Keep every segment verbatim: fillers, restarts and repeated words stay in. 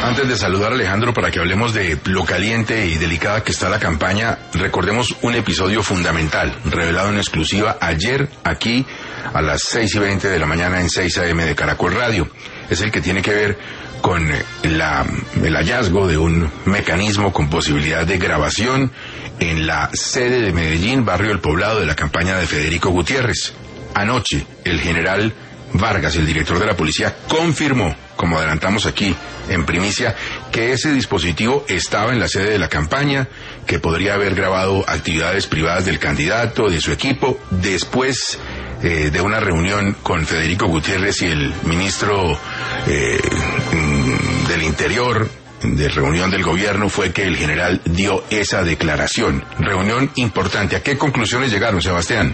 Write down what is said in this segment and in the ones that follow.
Antes de saludar a Alejandro para que hablemos de lo caliente y delicada que está la campaña, recordemos un episodio fundamental, revelado en exclusiva ayer aquí a las seis y veinte de la mañana en seis a eme de Caracol Radio. Es el que tiene que ver con la, el hallazgo de un mecanismo con posibilidad de grabación en la sede de Medellín, barrio El Poblado, de la campaña de Federico Gutiérrez. Anoche, el general Vargas, el director de la policía, confirmó, como adelantamos aquí en primicia, que ese dispositivo estaba en la sede de la campaña, que podría haber grabado actividades privadas del candidato, de su equipo, después eh, de una reunión con Federico Gutiérrez y el ministro eh, del Interior, de reunión del gobierno, fue que el general dio esa declaración. Reunión importante. ¿A qué conclusiones llegaron, Sebastián?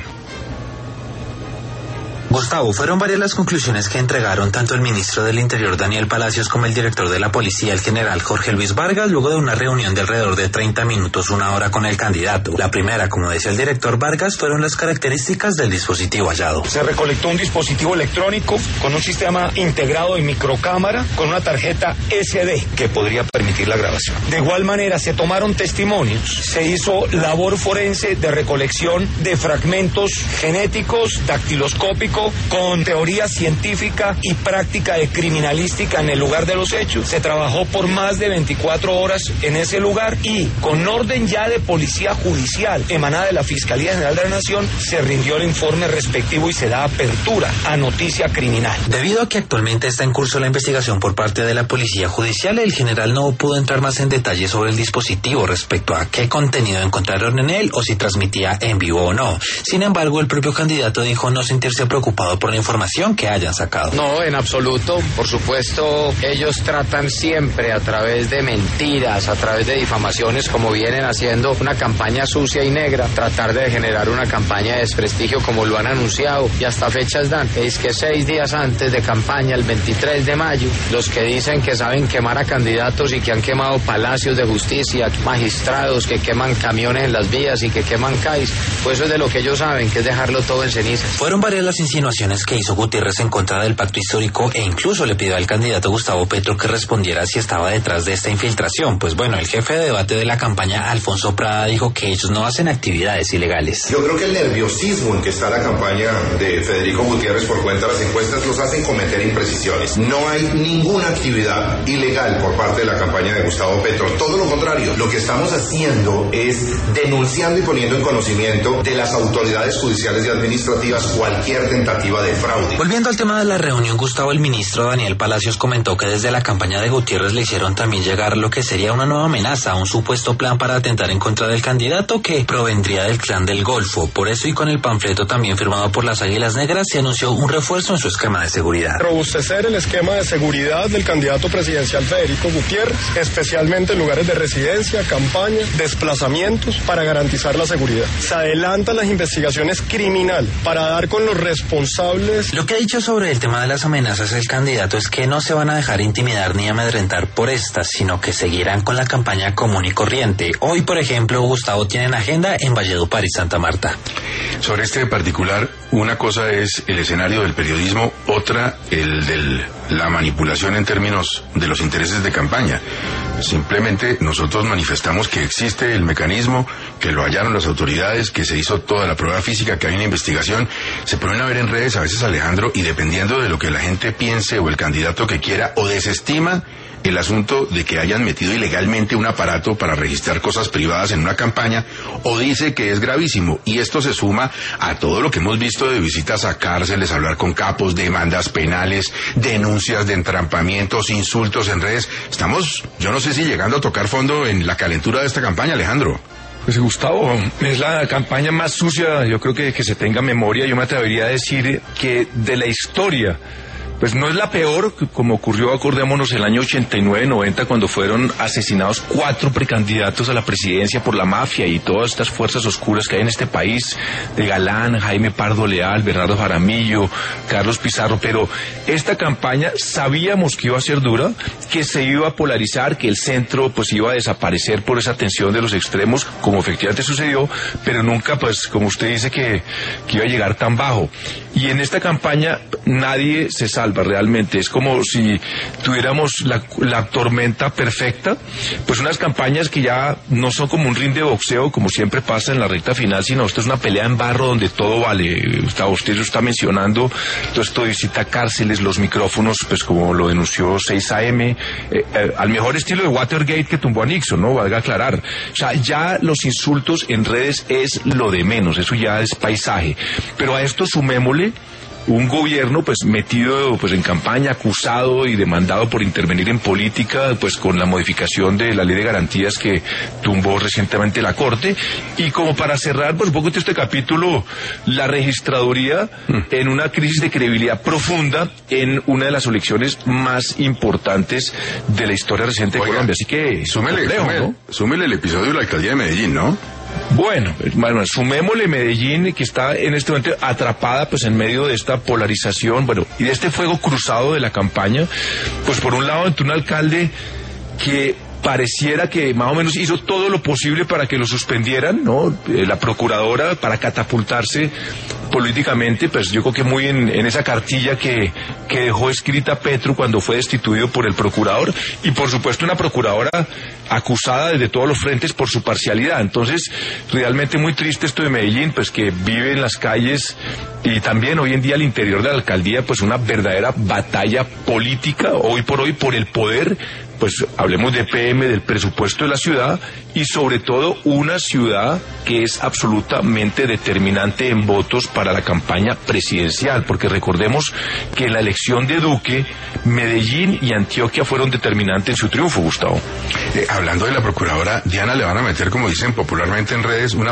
Gustavo, fueron varias las conclusiones que entregaron tanto el ministro del Interior, Daniel Palacios, como el director de la policía, el general Jorge Luis Vargas, luego de una reunión de alrededor de treinta minutos, una hora con el candidato. La primera, como decía el director Vargas, fueron las características del dispositivo hallado. Se recolectó un dispositivo electrónico con un sistema integrado de microcámara con una tarjeta ese de que podría permitir la grabación. De igual manera, se tomaron testimonios, se hizo labor forense de recolección de fragmentos genéticos, dactiloscópicos, con teoría científica y práctica de criminalística en el lugar de los hechos. Se trabajó por más de veinticuatro horas en ese lugar y con orden ya de policía judicial emanada de la Fiscalía General de la Nación se rindió el informe respectivo y se da apertura a noticia criminal. Debido a que actualmente está en curso la investigación por parte de la Policía Judicial, el general no pudo entrar más en detalle sobre el dispositivo respecto a qué contenido encontraron en él o si transmitía en vivo o no. Sin embargo, el propio candidato dijo no sentirse preocupado por la información que hayan sacado. No, en absoluto. Por supuesto, ellos tratan siempre a través de mentiras, a través de difamaciones, como vienen haciendo una campaña sucia y negra, tratar de generar una campaña de desprestigio como lo han anunciado y hasta fechas dan. Es que seis días antes de campaña, el veintitrés de mayo, los que dicen que saben quemar a candidatos y que han quemado palacios de justicia, magistrados que queman camiones en las vías y que queman C A I S, pues eso es de lo que ellos saben, que es dejarlo todo en cenizas. Fueron varias las insinuaciones que hizo Gutiérrez en contra del pacto histórico e incluso le pidió al candidato Gustavo Petro que respondiera si estaba detrás de esta infiltración. Pues bueno, el jefe de debate de la campaña, Alfonso Prada, dijo que ellos no hacen actividades ilegales. Yo creo que el nerviosismo en que está la campaña de Federico Gutiérrez por cuenta de las encuestas los hacen cometer imprecisiones. No hay ninguna actividad ilegal por parte de la campaña de Gustavo Petro. Todo lo contrario, lo que estamos haciendo es denunciando y poniendo en conocimiento de las autoridades judiciales y administrativas cualquier tentativa de fraude. Volviendo al tema de la reunión, Gustavo, el ministro Daniel Palacios comentó que desde la campaña de Gutiérrez le hicieron también llegar lo que sería una nueva amenaza, un supuesto plan para atentar en contra del candidato que provendría del Clan del Golfo. Por eso, y con el panfleto también firmado por las Águilas Negras, se anunció un refuerzo en su esquema de seguridad. Robustecer el esquema de seguridad del candidato presidencial Federico Gutiérrez, especialmente en lugares de residencia, campaña, desplazamientos, para garantizar la seguridad. Se adelantan las investigaciones criminales para dar con los responsables. Lo que ha dicho sobre el tema de las amenazas el candidato es que no se van a dejar intimidar ni amedrentar por estas, sino que seguirán con la campaña común y corriente. Hoy, por ejemplo, Gustavo tiene en agenda en Valledupar y Santa Marta. Sobre este particular, una cosa es el escenario del periodismo, otra el de la manipulación en términos de los intereses de campaña. Simplemente nosotros manifestamos que existe el mecanismo, que lo hallaron las autoridades, que se hizo toda la prueba física, que hay una investigación. Se ponen a ver en redes a veces, Alejandro, y dependiendo de lo que la gente piense o el candidato que quiera, o desestima el asunto de que hayan metido ilegalmente un aparato para registrar cosas privadas en una campaña, o dice que es gravísimo. Y esto se suma a todo lo que hemos visto de visitas a cárceles, hablar con capos, demandas penales, denuncias de entrampamientos, insultos en redes. Estamos, yo no sé si llegando a tocar fondo en la calentura de esta campaña, Alejandro. Pues Gustavo, es la campaña más sucia, yo creo que, que se tenga memoria. Yo me atrevería a decir que de la historia, pues no es la peor, como ocurrió, acordémonos, el año ochenta y nueve noventa, cuando fueron asesinados cuatro precandidatos a la presidencia por la mafia y todas estas fuerzas oscuras que hay en este país, de Galán, Jaime Pardo Leal, Bernardo Jaramillo, Carlos Pizarro. Pero esta campaña sabíamos que iba a ser dura, que se iba a polarizar, que el centro pues iba a desaparecer por esa tensión de los extremos, como efectivamente sucedió, pero nunca, pues, como usted dice, que, que iba a llegar tan bajo. Y en esta campaña nadie se salva. Alba, realmente. Es como si tuviéramos la, la tormenta perfecta, pues unas campañas que ya no son como un ring de boxeo, como siempre pasa en la recta final, sino esto es una pelea en barro donde todo vale. Usted, usted lo está mencionando, todo esto de visita cárceles, los micrófonos, pues como lo denunció seis A M, eh, eh, al mejor estilo de Watergate que tumbó a Nixon, ¿no? Valga aclarar. O sea, ya los insultos en redes es lo de menos, eso ya es paisaje. Pero a esto sumémosle un gobierno pues metido pues en campaña, acusado y demandado por intervenir en política, pues con la modificación de la ley de garantías que tumbó recientemente la Corte. Y como para cerrar pues un poco este capítulo, la registraduría mm. en una crisis de credibilidad profunda en una de las elecciones más importantes de la historia reciente de Oiga, Colombia. Así que súmele, complejo, súmele, ¿no? súmele el episodio de la alcaldía de Medellín, ¿no? Bueno, bueno, sumémosle Medellín, que está en este momento atrapada pues en medio de esta polarización, bueno, y de este fuego cruzado de la campaña, pues por un lado entre un alcalde que pareciera que más o menos hizo todo lo posible para que lo suspendieran, ¿no? Eh, la procuradora para catapultarse políticamente, pues yo creo que muy en, en esa cartilla que, que dejó escrita Petro cuando fue destituido por el procurador, y por supuesto una procuradora acusada desde todos los frentes por su parcialidad. Entonces, realmente muy triste esto de Medellín, pues que vive en las calles y también hoy en día al interior de la alcaldía, pues una verdadera batalla política, hoy por hoy por el poder. Pues hablemos de P M, del presupuesto de la ciudad, y sobre todo una ciudad que es absolutamente determinante en votos para la campaña presidencial, porque recordemos que en la elección de Duque, Medellín y Antioquia fueron determinantes en su triunfo, Gustavo. Eh, hablando de la procuradora, Diana, le van a meter, como dicen popularmente en redes, una